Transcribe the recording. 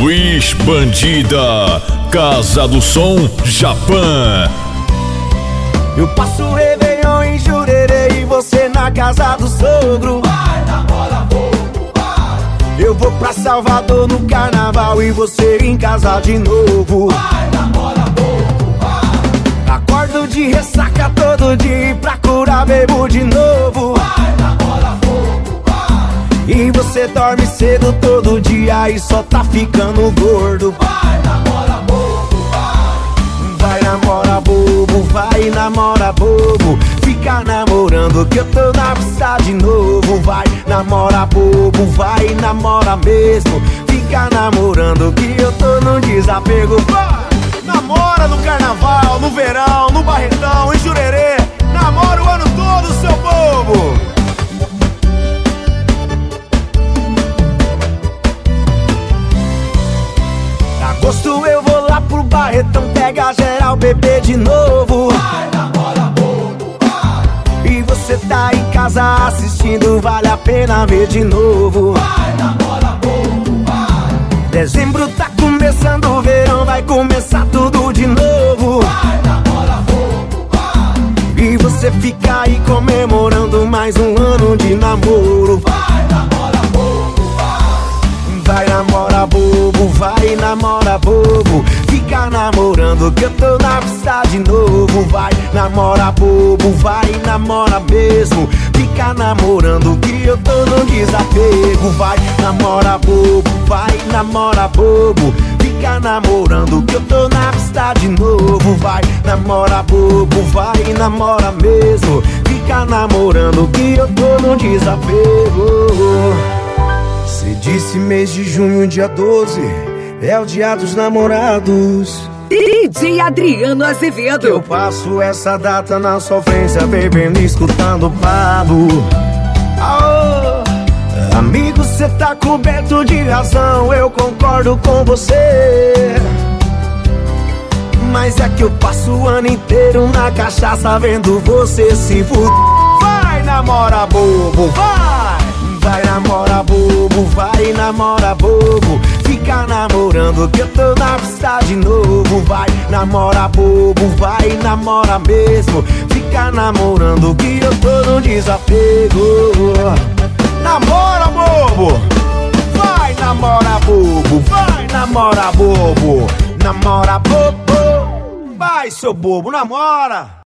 Luiz Bandida, Casa do Som Japão. Eu passo o Réveillon em Jurerê e você na casa do sogro. Vai, namora bobo, vai. Eu vou pra Salvador no carnaval e você em casa de novo. Vai, namora bobo, vai. Acordo de ressaca todo dia e pra curar bebo de novo. Vai, namora bobo, vai. E você dorme cedo todo dia e só tá ficando gordo. Vai, namora bobo, vai. Vai, namora bobo, vai, namora bobo. Fica namorando que eu tô na pista de novo. Vai, namora bobo, vai, namora mesmo. Fica namorando que eu tô no desapego. Vai, namora no carnaval, no verão, no Barretão, em Jurerê. Namora o ano todo, seu bobo. Agosto eu vou lá pro Barretão, pega geral, bebê de novo. Vai, namora bobo, vai. E você tá em casa assistindo, vale a pena ver de novo. Vai, namora bobo, vai. Dezembro tá começando o verão, vai começar tudo de novo. Vai, namora bobo, vai. E você fica aí comemorando mais um ano de namoro. Vai, namora bobo, vai. Vai, namora bobo, vai, namora bobo. Fica namorando que eu tô na pista de novo. Vai, namora bobo, vai, namora mesmo. Fica namorando que eu tô no desapego. Vai, namora bobo, vai, namora bobo. Fica namorando que eu tô na pista de novo. Vai, namora bobo, vai, namora mesmo. Fica namorando que eu tô no desapego. Cê disse mês de junho, dia 12, é o dia dos namorados. DJ Adriano Azevedo. Eu passo essa data na sofrência, bebendo e escutando Pablo. Aô, amigo, cê tá coberto de razão, eu concordo com você. Mas é que eu passo o ano inteiro na cachaça vendo você se fuder. Vai, namora bobo, vai! Vai, namora bobo, vai, namora bobo. Fica namorando que eu tô na pista de novo. Vai, namora bobo, vai, namora mesmo. Fica namorando que eu tô no desapego. Namora bobo, vai, namora bobo, vai, namora bobo. Namora bobo, vai, seu bobo, namora.